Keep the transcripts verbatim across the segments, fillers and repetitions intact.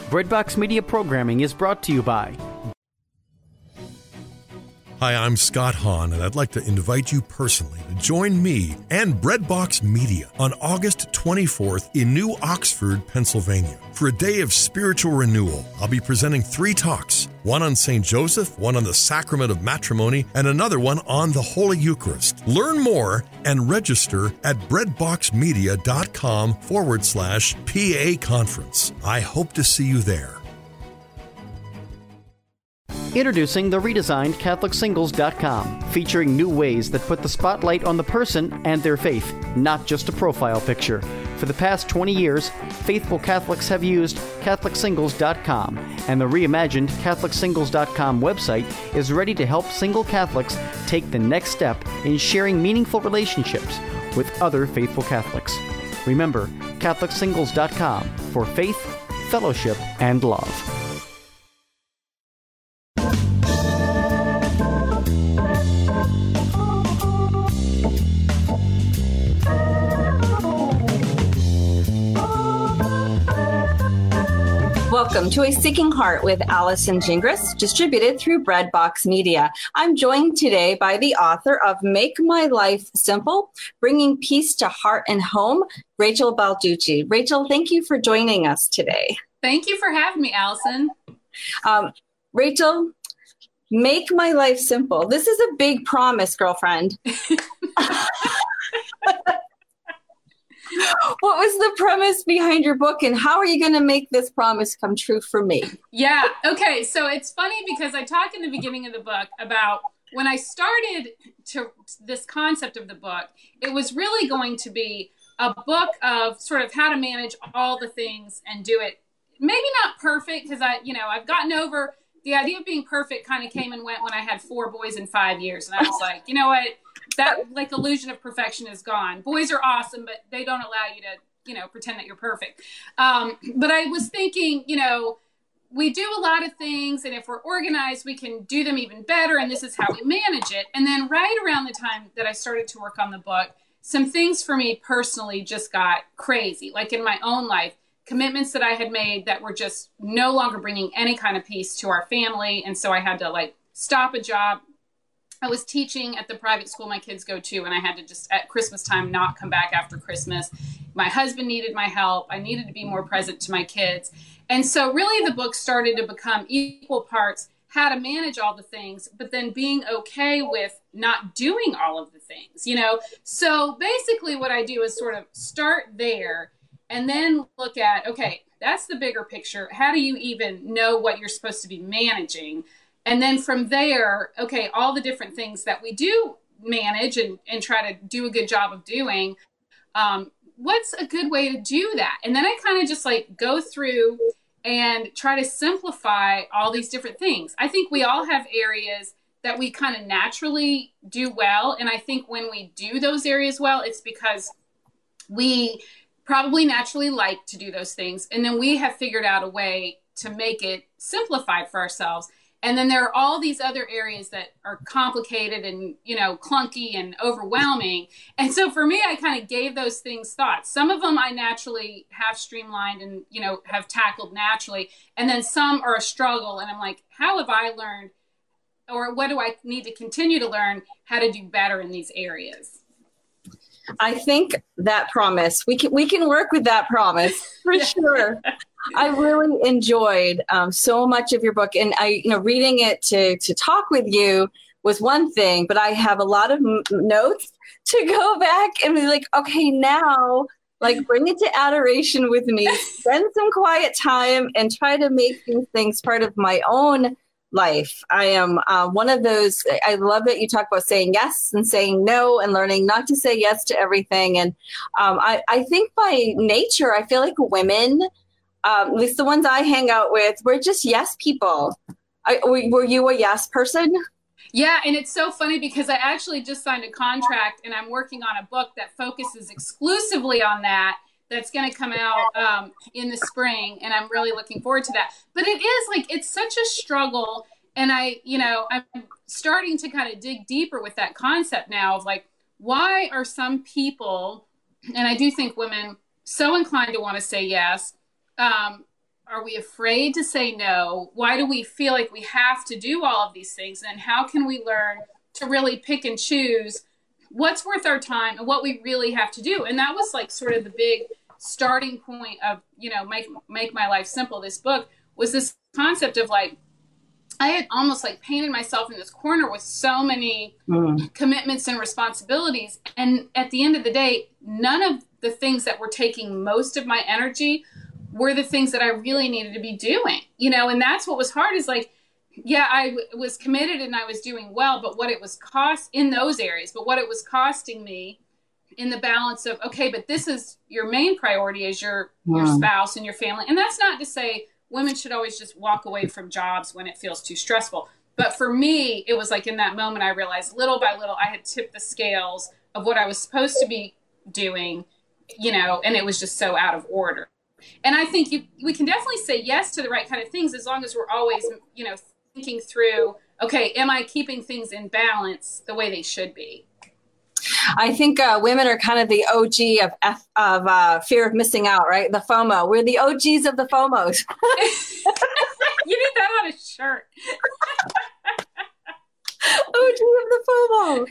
Breadbox Media programming is brought to you by... Hi, I'm Scott Hahn, and I'd like to invite you personally to join me and Breadbox Media on August twenty-fourth in New Oxford, Pennsylvania, for a day of spiritual renewal. I'll be presenting three talks, one on Saint Joseph, one on the Sacrament of Matrimony, and another one on the Holy Eucharist. Learn more and register at breadboxmedia.com forward slash PA conference. I hope to see you there. Introducing the redesigned Catholic Singles dot com, featuring new ways that put the spotlight on the person and their faith, not just a profile picture. For the past twenty years, faithful Catholics have used Catholic Singles dot com, and the reimagined Catholic Singles dot com website is ready to help single Catholics take the next step in sharing meaningful relationships with other faithful Catholics. Remember, Catholic Singles dot com for faith, fellowship, and love. Welcome to A Seeking Heart with Allison Gingras, distributed through Breadbox Media. I'm joined today by the author of Make My Life Simple, Bringing Peace to Heart and Home, Rachel Balducci. Rachel, thank you for joining us today. Thank you for having me, Allison. Um, Rachel, make my life simple. This is a big promise, girlfriend. What was the premise behind your book, and how are you going to make this promise come true for me? Yeah. Okay. So it's funny because I talk in the beginning of the book about when I started to this concept of the book, it was really going to be a book of sort of how to manage all the things and do it. Maybe not perfect, because I, you know, I've gotten over the idea of being perfect. Kind of came and went when I had four boys in five years. And I was like, you know what? That like illusion of perfection is gone. Boys are awesome, but they don't allow you to, you know, pretend that you're perfect. Um, but I was thinking, you know, we do a lot of things, and if we're organized, we can do them even better. And this is how we manage it. And then right around the time that I started to work on the book, some things for me personally just got crazy. Like in my own life, commitments that I had made that were just no longer bringing any kind of peace to our family. And so I had to like stop a job. I was teaching at the private school my kids go to, and I had to just at Christmas time not come back after Christmas. My husband needed my help. I needed to be more present to my kids. And so really the book started to become equal parts how to manage all the things, but then being okay with not doing all of the things, you know? So basically what I do is sort of start there and then look at, okay, that's the bigger picture. How do you even know what you're supposed to be managing? And then from there, okay, all the different things that we do manage and, and try to do a good job of doing, um, what's a good way to do that? And then I kind of just like go through and try to simplify all these different things. I think we all have areas that we kind of naturally do well. And I think when we do those areas well, it's because we probably naturally like to do those things. And then we have figured out a way to make it simplified for ourselves. And then there are all these other areas that are complicated and, you know, clunky and overwhelming. And so for me, I kind of gave those things thoughts. Some of them I naturally have streamlined and, you know, have tackled naturally. And then some are a struggle. And I'm like, how have I learned, or what do I need to continue to learn how to do better in these areas? I think that promise, we can we can work with that promise for yeah. sure. I really enjoyed um, so much of your book, and I, you know, reading it to to talk with you was one thing, but I have a lot of m- notes to go back and be like, okay, now, like, bring it to adoration with me, spend some quiet time, and try to make these things part of my own life. I am uh, one of those. I love that you talk about saying yes and saying no and learning not to say yes to everything. And um, I, I think by nature, I feel like women, um, at least the ones I hang out with, we're just yes people. I, were you a yes person? Yeah. And it's so funny because I actually just signed a contract and I'm working on a book that focuses exclusively on that. That's going to come out um, in the spring. And I'm really looking forward to that. But it is like, it's such a struggle. And I, you know, I'm starting to kind of dig deeper with that concept now of like, why are some people, and I do think women, so inclined to want to say yes, um, are we afraid to say no? Why do we feel like we have to do all of these things? And how can we learn to really pick and choose what's worth our time and what we really have to do? And that was like sort of the big starting point of, you know, make, make my life simple. This book was this concept of like, I had almost like painted myself in this corner with so many mm. commitments and responsibilities. And at the end of the day, none of the things that were taking most of my energy were the things that I really needed to be doing, you know, and that's what was hard is like, yeah, I w- was committed and I was doing well, but what it was cost in those areas, but what it was costing me in the balance of, okay, but this is your main priority is your, mm. your spouse and your family. And that's not to say women should always just walk away from jobs when it feels too stressful. But for me, it was like in that moment, I realized little by little, I had tipped the scales of what I was supposed to be doing, you know, and it was just so out of order. And I think you, we can definitely say yes to the right kind of things as long as we're always, you know, thinking through, okay, am I keeping things in balance the way they should be? I think uh, women are kind of the O G of F, of uh, fear of missing out, right? The FOMO. We're the O Gs of the FOMOs. You need that on a shirt. O G of the FOMO.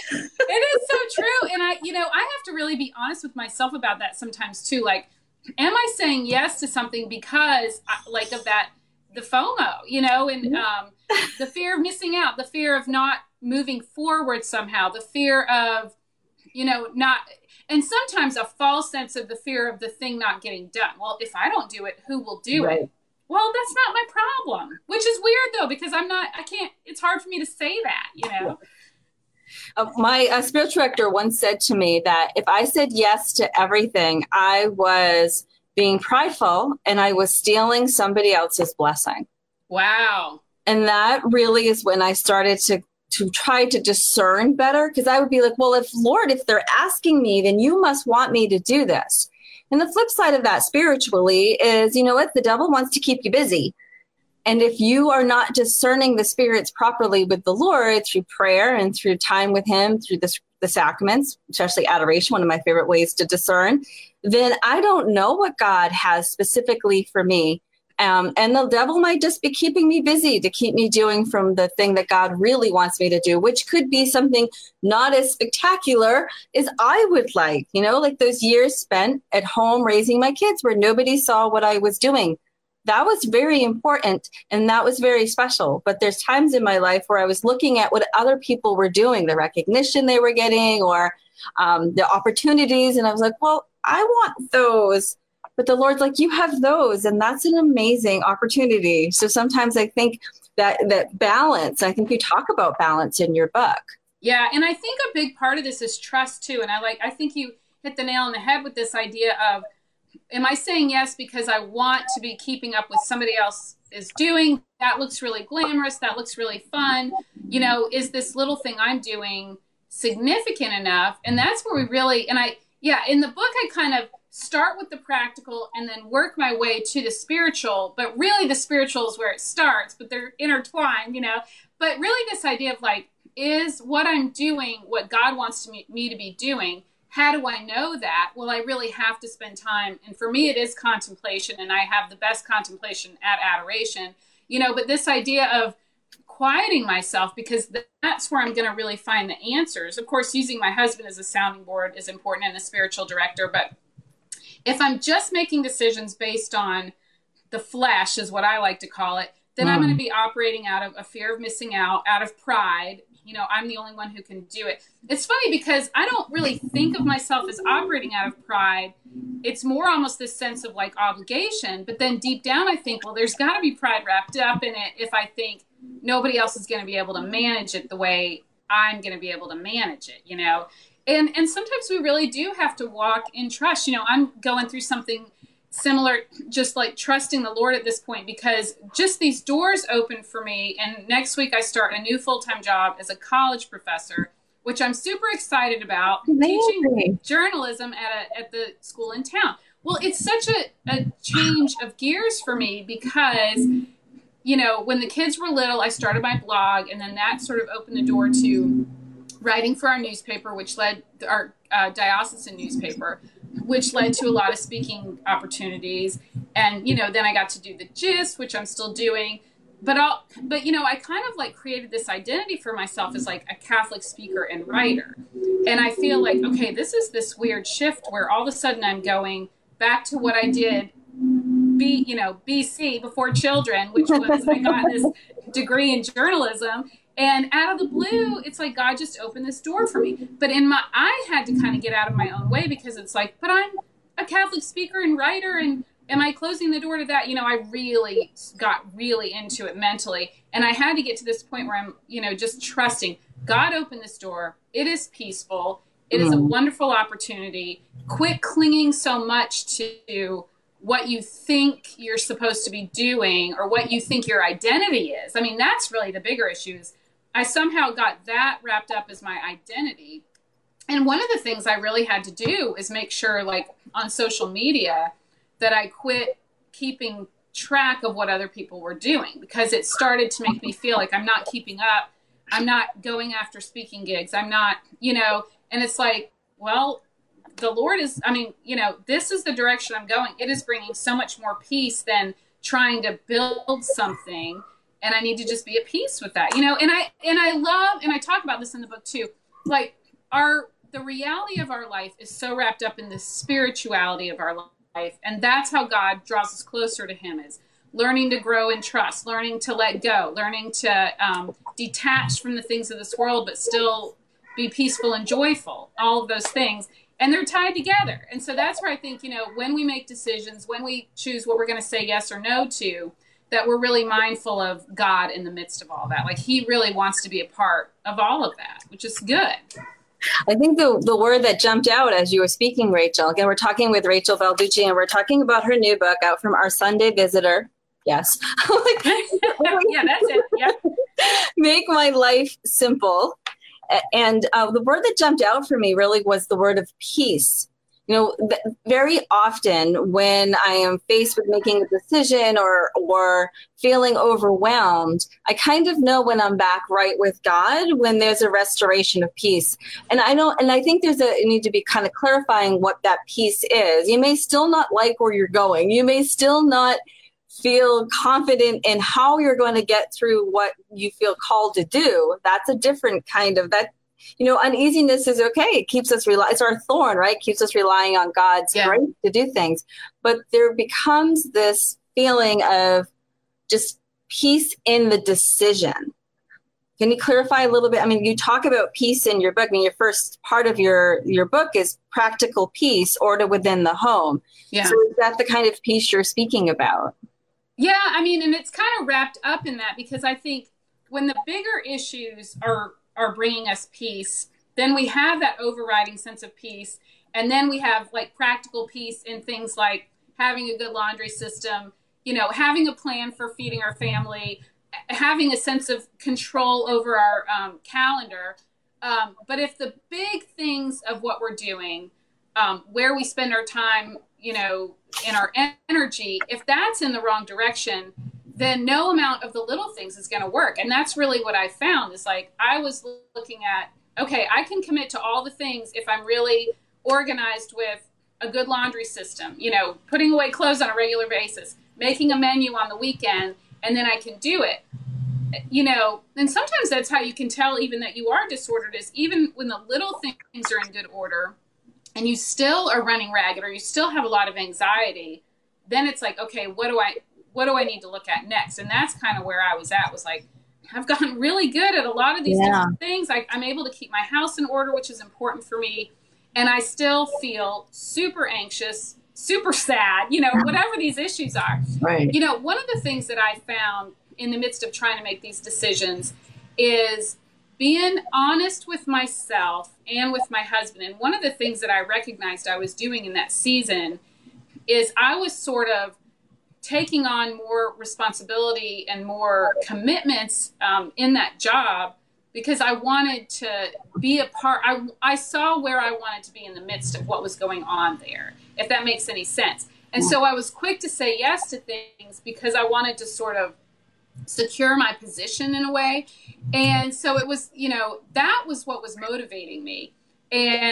It is so true. And I, you know, I have to really be honest with myself about that sometimes too. Like, am I saying yes to something because like of that, the FOMO, you know, and um, the fear of missing out, the fear of not moving forward somehow, the fear of, you know, not, and sometimes a false sense of the fear of the thing not getting done. Well, if I don't do it, who will do right. it? Well, that's not my problem, which is weird though, because I'm not, I can't, it's hard for me to say that, you know? Uh, my uh, spiritual director once said to me that if I said yes to everything, I was being prideful and I was stealing somebody else's blessing. Wow. And that really is when I started to to try to discern better, because I would be like, well, if Lord, if they're asking me, then you must want me to do this. And the flip side of that spiritually is, you know what, the devil wants to keep you busy. And if you are not discerning the spirits properly with the Lord through prayer and through time with him, through the, the sacraments, especially adoration, one of my favorite ways to discern, then I don't know what God has specifically for me. Um, and the devil might just be keeping me busy to keep me doing from the thing that God really wants me to do, which could be something not as spectacular as I would like, you know, like those years spent at home raising my kids where nobody saw what I was doing. That was very important and that was very special. But there's times in my life where I was looking at what other people were doing, the recognition they were getting or um, the opportunities. And I was like, well, I want those. But the Lord's like, you have those, and that's an amazing opportunity. So sometimes I think that that balance, I think you talk about balance in your book. Yeah, and I think a big part of this is trust too. And I like, I think you hit the nail on the head with this idea of, am I saying yes because I want to be keeping up with somebody else is doing? That looks really glamorous. That looks really fun. You know, is this little thing I'm doing significant enough? And that's where we really, and I, yeah, in the book, I kind of start with the practical and then work my way to the spiritual, but really the spiritual is where it starts, but they're intertwined, you know, but really this idea of like, is what I'm doing what God wants to me, me to be doing? How do I know that? Well, I really have to spend time. And for me, it is contemplation, and I have the best contemplation at adoration, you know, but this idea of quieting myself, because that's where I'm going to really find the answers. Of course, using my husband as a sounding board is important and a spiritual director, but if I'm just making decisions based on the flesh, is what I like to call it, then mm. I'm going to be operating out of a fear of missing out, out of pride. You know, I'm the only one who can do it. It's funny because I don't really think of myself as operating out of pride. It's more almost this sense of like obligation. But then deep down, I think, well, there's got to be pride wrapped up in it if I think nobody else is going to be able to manage it the way I'm going to be able to manage it, you know? And and sometimes we really do have to walk in trust. You know, I'm going through something similar, just like trusting the Lord at this point, because just these doors open for me. And next week I start a new full-time job as a college professor, which I'm super excited about, Amazing. Teaching journalism at a, at the school in town. Well, it's such a, a change of gears for me because, you know, when the kids were little, I started my blog, and then that sort of opened the door to writing for our newspaper, which led our uh, diocesan newspaper, which led to a lot of speaking opportunities. And, you know, then I got to do the gist, which I'm still doing. But I'll, but, you know, I kind of like created this identity for myself as like a Catholic speaker and writer. And I feel like, okay, this is this weird shift where all of a sudden I'm going back to what I did B, you know, B C before children, which was I got this degree in journalism. And out of the blue, it's like God just opened this door for me. But in my, I had to kind of get out of my own way because it's like, but I'm a Catholic speaker and writer, and am I closing the door to that? You know, I really got really into it mentally. And I had to get to this point where I'm, you know, just trusting God opened this door. It is peaceful. It is a wonderful opportunity. Quit clinging so much to what you think you're supposed to be doing or what you think your identity is. I mean, that's really the bigger issue. Is I somehow got that wrapped up as my identity. And one of the things I really had to do is make sure, like on social media, that I quit keeping track of what other people were doing, because it started to make me feel like I'm not keeping up. I'm not going after speaking gigs. I'm not, you know, and it's like, well, the Lord is, I mean, you know, this is the direction I'm going. It is bringing so much more peace than trying to build something. And I need to just be at peace with that, you know, and I, and I love, and I talk about this in the book too, like our, the reality of our life is so wrapped up in the spirituality of our life. And that's how God draws us closer to him, is learning to grow in trust, learning to let go, learning to um, detach from the things of this world, but still be peaceful and joyful, all of those things. And they're tied together. And so that's where I think, you know, when we make decisions, when we choose what we're going to say yes or no to, that we're really mindful of God in the midst of all that. Like he really wants to be a part of all of that, which is good. I think the, the word that jumped out as you were speaking, Rachel, again, we're talking with Rachel Balducci, and we're talking about her new book out from Our Sunday Visitor. Yes. Yeah, that's it. Yeah. Make My Life Simple. And uh, the word that jumped out for me really was the word of peace. You know, th- very often when I am faced with making a decision or or feeling overwhelmed, I kind of know when I'm back right with God, when there's a restoration of peace. And I don't, and I think there's a you need to be kind of clarifying what that peace is. You may still not like where you're going. You may still not feel confident in how you're going to get through what you feel called to do. That's a different kind of that. You know, uneasiness is okay. It keeps us rely. It's our thorn, right? It keeps us relying on God's yeah. grace to do things. But there becomes this feeling of just peace in the decision. Can you clarify a little bit? I mean, you talk about peace in your book. I mean, your first part of your, your book is practical peace, order within the home. Yeah. So is that the kind of peace you're speaking about? Yeah, I mean, and it's kind of wrapped up in that, because I think when the bigger issues are are bringing us peace, then we have that overriding sense of peace. And then we have like practical peace in things like having a good laundry system, you know, having a plan for feeding our family, having a sense of control over our um, calendar. Um, but if the big things of what we're doing, um, where we spend our time, you know, in our energy, if that's in the wrong direction, then no amount of the little things is going to work. And that's really what I found, is like, I was looking at, okay, I can commit to all the things if I'm really organized with a good laundry system, you know, putting away clothes on a regular basis, making a menu on the weekend, and then I can do it. You know, and sometimes that's how you can tell even that you are disordered, is even when the little things are in good order and you still are running ragged, or you still have a lot of anxiety, then it's like, okay, what do I, what do I need to look at next? And that's kind of where I was at, was like, I've gotten really good at a lot of these yeah. different things. I, I'm able to keep my house in order, which is important for me. And I still feel super anxious, super sad, you know, whatever these issues are. Right. You know, one of the things that I found in the midst of trying to make these decisions is being honest with myself and with my husband. And one of the things that I recognized I was doing in that season is I was sort of taking on more responsibility and more commitments um, in that job, because I wanted to be a part. I, I saw where I wanted to be in the midst of what was going on there, if that makes any sense. And so I was quick to say yes to things because I wanted to sort of secure my position in a way. And so it was, you know, that was what was motivating me. And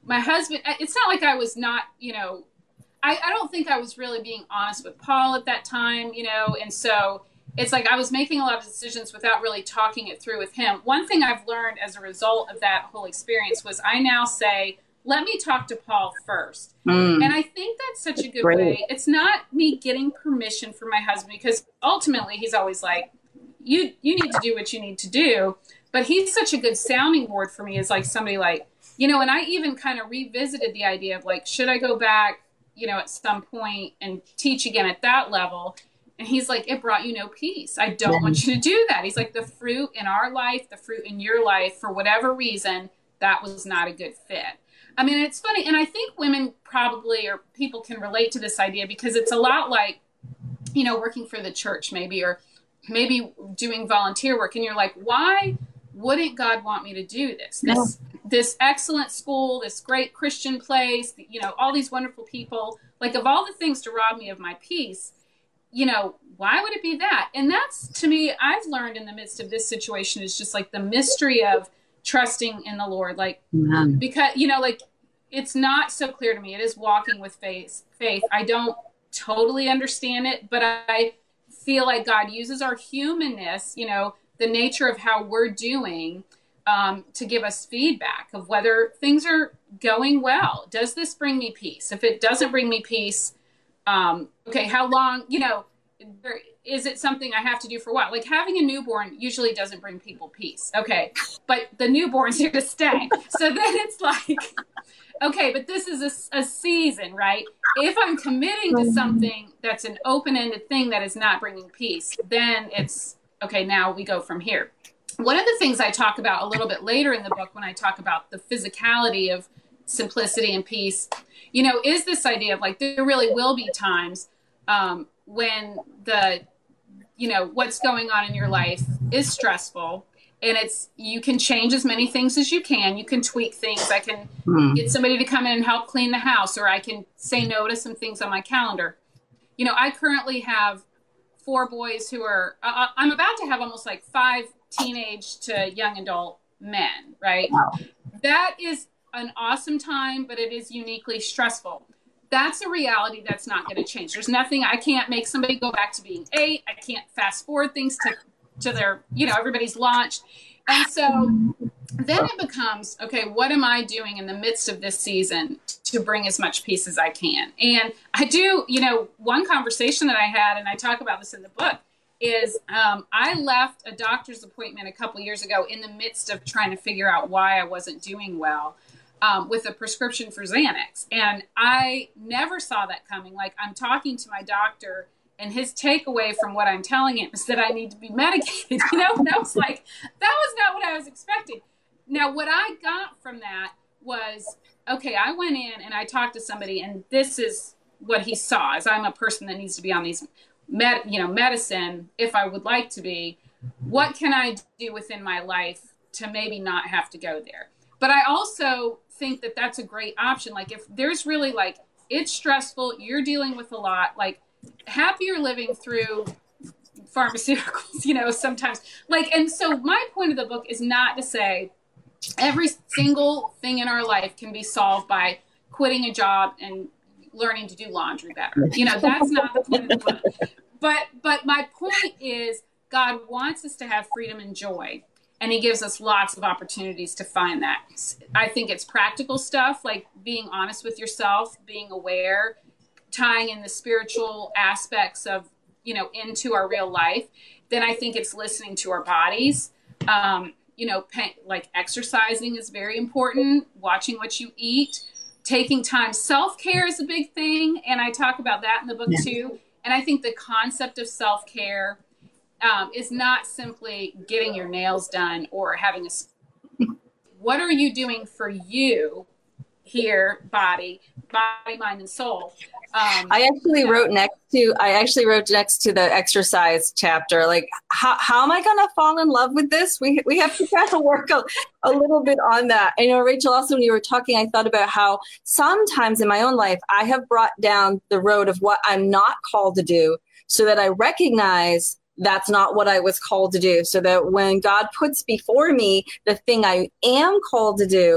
my husband, it's not like I was not, you know, I, I don't think I was really being honest with Paul at that time, you know, and so it's like I was making a lot of decisions without really talking it through with him. One thing I've learned as a result of that whole experience was I now say, let me talk to Paul first. Mm. And I think that's such a good Great. way. It's not me getting permission from my husband, because ultimately he's always like, you, you need to do what you need to do. But he's such a good sounding board for me, as like somebody like, you know, and I even kind of revisited the idea of like, should I go back, you know, at some point and teach again at that level? And he's like, it brought you no peace. I don't yeah. want you to do that. He's like, the fruit in our life, the fruit in your life, for whatever reason, that was not a good fit. I mean, it's funny. And I think women probably, or people can relate to this idea, because it's a lot like, you know, working for the church maybe, or maybe doing volunteer work. And you're like, why wouldn't God want me to do this? This, yeah. this excellent school, this great Christian place, you know, all these wonderful people, like of all the things to rob me of my peace, you know, why would it be that? And that's, to me, I've learned in the midst of this situation is just like the mystery of trusting in the Lord. Like, Amen. because, you know, like it's not so clear to me. It is walking with faith. Faith. I don't totally understand it, but I feel like God uses our humanness, you know, the nature of how we're doing, um, to give us feedback of whether things are going well. Does this bring me peace? If it doesn't bring me peace, um, okay, how long, you know, is it something I have to do for a while? Like having a newborn usually doesn't bring people peace. Okay. But the newborn's here to stay. So then it's like, okay, but this is a, a season, right? If I'm committing to something that's an open-ended thing that is not bringing peace, then it's, okay, now we go from here. One of the things I talk about a little bit later in the book, when I talk about the physicality of simplicity and peace, you know, is this idea of like, there really will be times um, when the, you know, what's going on in your life is stressful, and it's, you can change as many things as you can. You can tweak things. I can mm. get somebody to come in and help clean the house, or I can say no to some things on my calendar. You know, I currently have four boys who are, uh, I'm about to have almost like five teenage to young adult men, right? Wow. That is an awesome time, but it is uniquely stressful. That's a reality that's not going to change. There's nothing, I can't make somebody go back to being eight. I can't fast forward things to, to their, you know, everybody's launched. And so then it becomes, okay, what am I doing in the midst of this season to bring as much peace as I can? And I do, you know, one conversation that I had, and I talk about this in the book, is um, I left a doctor's appointment a couple years ago in the midst of trying to figure out why I wasn't doing well. Um, with a prescription for Xanax. And I never saw that coming. Like, I'm talking to my doctor, and his takeaway from what I'm telling him is that I need to be medicated, you know? And I was like, that was not what I was expecting. Now, what I got from that was, okay, I went in and I talked to somebody, and this is what he saw, as I'm a person that needs to be on these, med, you know, medicine, if I would like to be. What can I do within my life to maybe not have to go there? But I also think that that's a great option. Like if there's really like, it's stressful, you're dealing with a lot, like happier living through pharmaceuticals, you know, sometimes like, and so my point of the book is not to say every single thing in our life can be solved by quitting a job and learning to do laundry better. You know, that's not the point of the book. But, but my point is God wants us to have freedom and joy. And he gives us lots of opportunities to find that. I think it's practical stuff, like being honest with yourself, being aware, tying in the spiritual aspects of, you know, into our real life. Then I think it's listening to our bodies. Um, you know, pay, like exercising is very important, watching what you eat, taking time. Self-care is a big thing. And I talk about that in the book yeah. too. And I think the concept of self-care Um, is not simply getting your nails done or having a, what are you doing for you here, body, body, mind, and soul? Um, I actually you know. wrote next to, I actually wrote next to the exercise chapter, like, how, how am I going to fall in love with this? We we have to kind of work a, a little bit on that. I know, Rachel, also when you were talking, I thought about how sometimes in my own life, I have brought down the road of what I'm not called to do so that I recognize that's not what I was called to do. So that when God puts before me the thing I am called to do,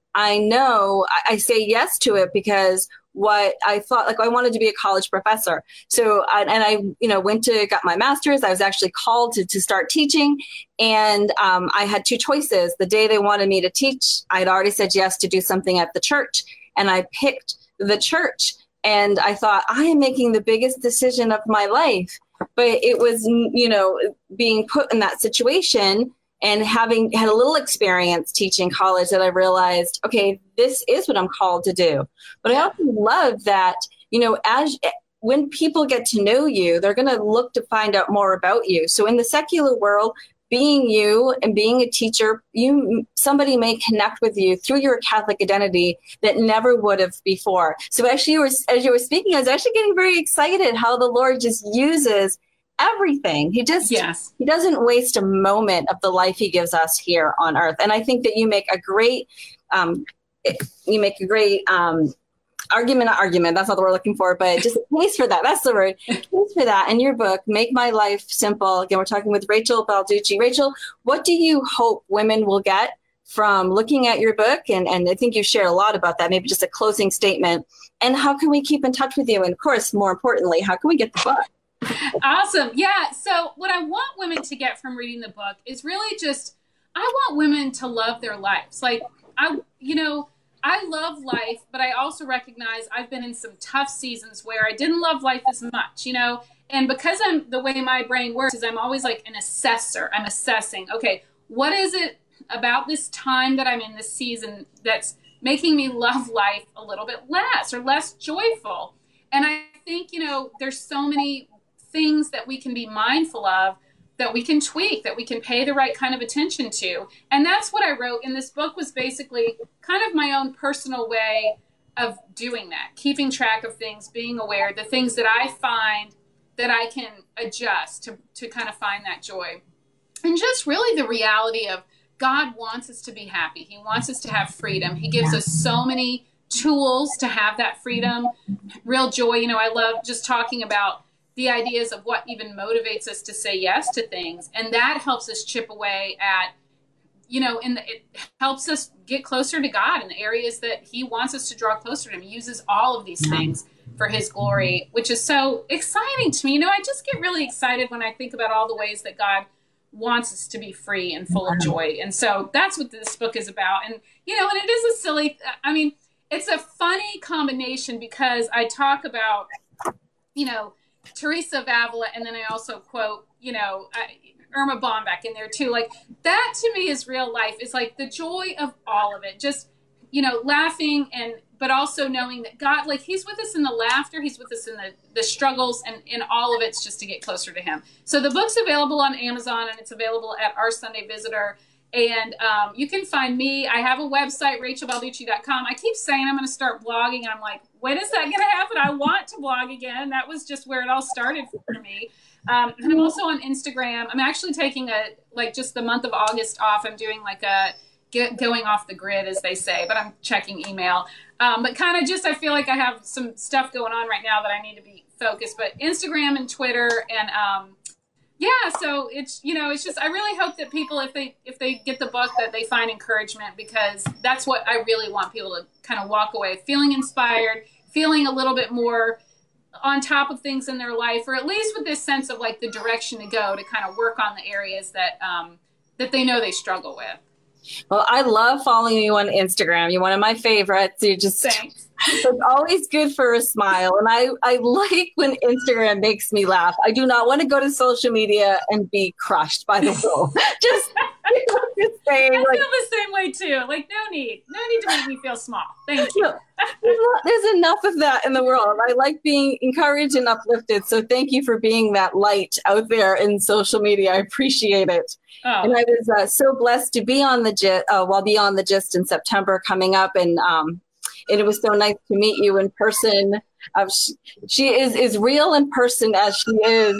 I know I, I say yes to it because what I thought, like I wanted to be a college professor. So, I, and I, you know, went to, got my master's. I was actually called to, to start teaching. And um, I had two choices. The day they wanted me to teach, I had already said yes to do something at the church. And I picked the church. And I thought, I am making the biggest decision of my life. But it was, you know, being put in that situation and having had a little experience teaching college that I realized, okay, this is what I'm called to do. But I also love that, you know, as when people get to know you, they're going to look to find out more about you. So in the secular world, being you and being a teacher, you somebody may connect with you through your Catholic identity that never would have before. So actually, you were, as you were speaking, I was actually getting very excited how the Lord just uses everything. He just, yes. he doesn't waste a moment of the life he gives us here on earth. And I think that you make a great, um, you make a great um, argument, not argument, that's not the word we're looking for, but just a case for that. That's the word. A case for that in your book, Make My Life Simple. Again, we're talking with Rachel Balducci. Rachel, what do you hope women will get from looking at your book? And, and I think you shared a lot about that, maybe just a closing statement. And how can we keep in touch with you? And of course, more importantly, how can we get the book? Awesome. Yeah. So what I want women to get from reading the book is really just, I want women to love their lives. Like, I, you know, I love life, but I also recognize I've been in some tough seasons where I didn't love life as much, you know, and because I'm the way my brain works is I'm always like an assessor. I'm assessing, okay, what is it about this time that I'm in this season that's making me love life a little bit less or less joyful? And I think, you know, there's so many things that we can be mindful of, that we can tweak, that we can pay the right kind of attention to. And that's what I wrote in this book, was basically kind of my own personal way of doing that, keeping track of things, being aware, the things that I find that I can adjust to, to kind of find that joy. And just really the reality of God wants us to be happy. He wants us to have freedom. He gives us so many tools to have that freedom, real joy. You know, I love just talking about the ideas of what even motivates us to say yes to things. And that helps us chip away at, you know, and it helps us get closer to God in the areas that he wants us to draw closer to him. He uses all of these things for his glory, which is so exciting to me. You know, I just get really excited when I think about all the ways that God wants us to be free and full of joy. And so that's what this book is about. And, you know, and it is a silly, I mean, it's a funny combination because I talk about, you know, Teresa of Avila, and then I also quote, you know, uh, Irma Bombeck in there too. Like, that to me is real life. It's like the joy of all of it. Just, you know, laughing, and but also knowing that God, like, he's with us in the laughter, he's with us in the, the struggles, and in all of it's just to get closer to him. So the book's available on Amazon, and it's available at Our Sunday Visitor. And um, you can find me. I have a website, rachel balducci dot com. I keep saying I'm going to start blogging, and I'm like, when is that going to happen? I want to blog again. That was just where it all started for me. Um, and I'm also on Instagram. I'm actually taking a, like, just the month of August off. I'm doing like a get going off the grid, as they say, but I'm checking email. Um, but kind of just, I feel like I have some stuff going on right now that I need to be focused. But Instagram and Twitter and um, yeah, so it's, you know, it's just, I really hope that people, if they, if they get the book, that they find encouragement, because that's what I really want people to kind of walk away feeling inspired, feeling a little bit more on top of things in their life, or at least with this sense of like the direction to go to kind of work on the areas that, um, that they know they struggle with. Well, I love following you on Instagram. You're one of my favorites. You just, Thanks. It's always good for a smile. And I, I like when Instagram makes me laugh. I do not want to go to social media and be crushed by the world. Just, you know, just saying, I like, feel the same way too. Like, no need, no need to make me feel small. Thank you. there's, not, there's enough of that in the world. I like being encouraged and uplifted. So thank you for being that light out there in social media. I appreciate it. Oh. And I was uh, so blessed to be on the gist, uh, well, be on the gist in September coming up. And, um, and it was so nice to meet you in person. Uh, she, she is as real in person as she is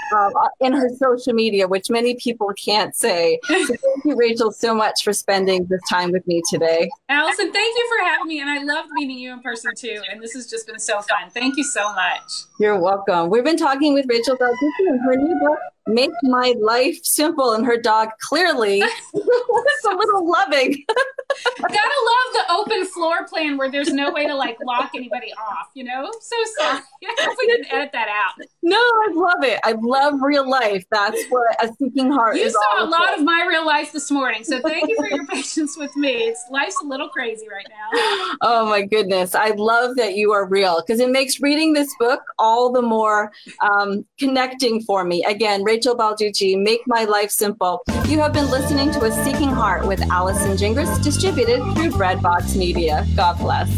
um, in her social media, which many people can't say. So thank you, Rachel, so much for spending this time with me today. Allison, thank you for having me. And I loved meeting you in person too. And this has just been so fun. Thank you so much. You're welcome. We've been talking with Rachel Balducci and her new book, Make My Life Simple, and her dog clearly is a little loving. Gotta love the open floor plan where there's no way to like lock anybody off, you know? I'm so sorry. I hope we didn't edit that out. No, I love it. I love real life. That's what a seeking heart you is saw all a lot about. of my real life this morning, so thank you for your patience with me. It's life's a little crazy right now. Oh my goodness. I love that you are real because it makes reading this book all the more um, connecting for me. Again, Rachel Balducci, Make My Life Simple. You have been listening to A Seeking Heart with Allison Gingras, distributed through Breadbox Media. God bless.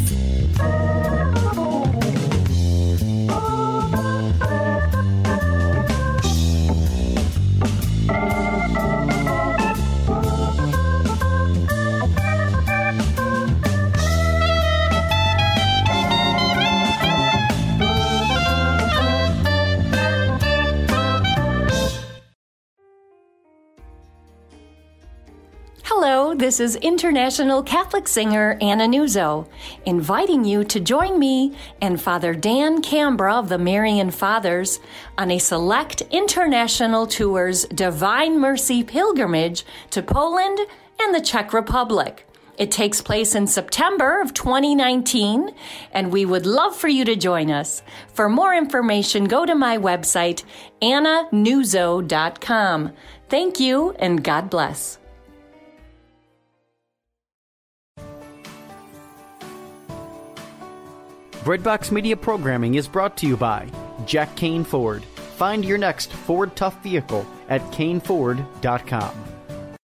Hello, this is international Catholic singer Anna Nuzzo, inviting you to join me and Father Dan Cambra of the Marian Fathers on a select international tour's Divine Mercy pilgrimage to Poland and the Czech Republic. It takes place in September of twenty nineteen, and we would love for you to join us. For more information, go to my website, anna nuzzo dot com. Thank you, and God bless. Breadbox Media programming is brought to you by Jack Kane Ford. Find your next Ford Tough vehicle at kane ford dot com.